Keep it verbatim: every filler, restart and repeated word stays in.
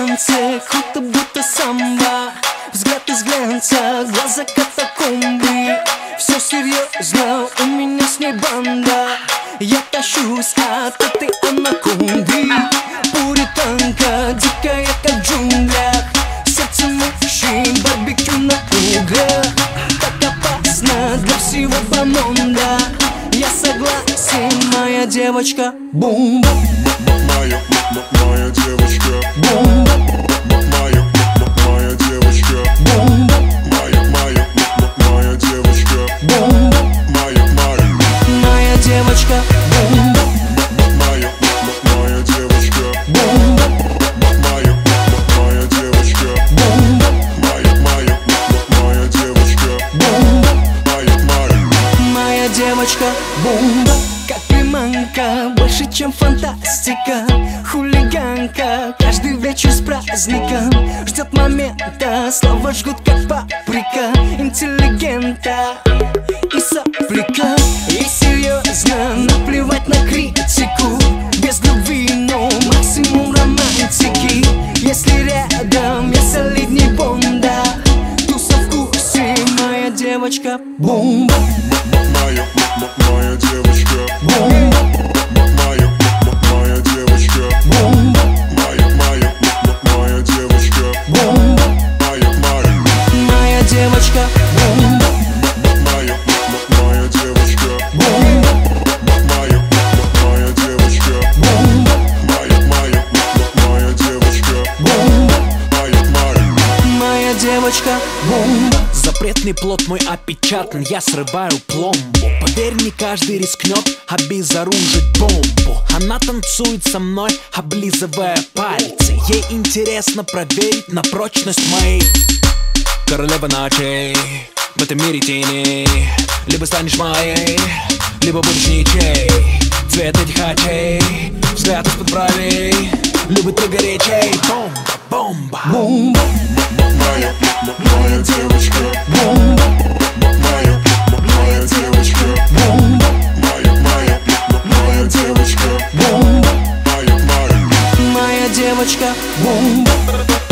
танце, круто будто самбо. Взгляд из глянца, глаза катакомбы. Все серьезно, у меня с ней банда. Я тащусь от этой анаконды. Пуританка, дикая как в джунглях. Сердце мужчин, барбекю на углях. Так опасно для всего бомонда. Я согласен, моя девочка бомба. Моя, моя девочка бомба. Моя, моя девочка бомба. Моя, моя, моя девочка бомба. Моя, моя, моя девочка бомба. Моя, моя девочка бомба. Моя, моя девочка бомба. Моя, моя, моя девочка бомба. Моя, моя, моя девочка бомба. Как приманка, больше чем фантастика. Хулиганка, каждый вечер с праздником. Ждет момента, слова жгут как паприка. Интеллигента и сопляка. И серьезно, наплевать на критику. Без любви, но максимум романтики. Если рядом я солидней Бонда, туса в вкусе, моя девочка бомба. моя, моя девочка бомба. Моя, моя девочка бомба. Моя, моя, моя девочка бомба. Моя, моя, моя девочка бомба. моя, моя девочка бомба. Моя, моя девочка бомба. Моя, моя, моя девочка бомба. Моя, моя, моя девочка бомба. Запретный плод мой опечатан, я срываю пломбу. Поверь, не каждый рискнет обезоружить бомбу. Она танцует со мной, облизывая пальцы. Ей интересно проверить на прочность моей. Королева ночей, в этом мире тени. Либо станешь моей, либо будешь ничей. Цвет этих очей, взгляд из-под бровей. Любит ты горячей, бомба, бомба, бомба. моя, моя девочка бомба. Моя, моя девочка бомба. Моя, моя, моя девочка бомба. Моя, моя, моя девочка бомба.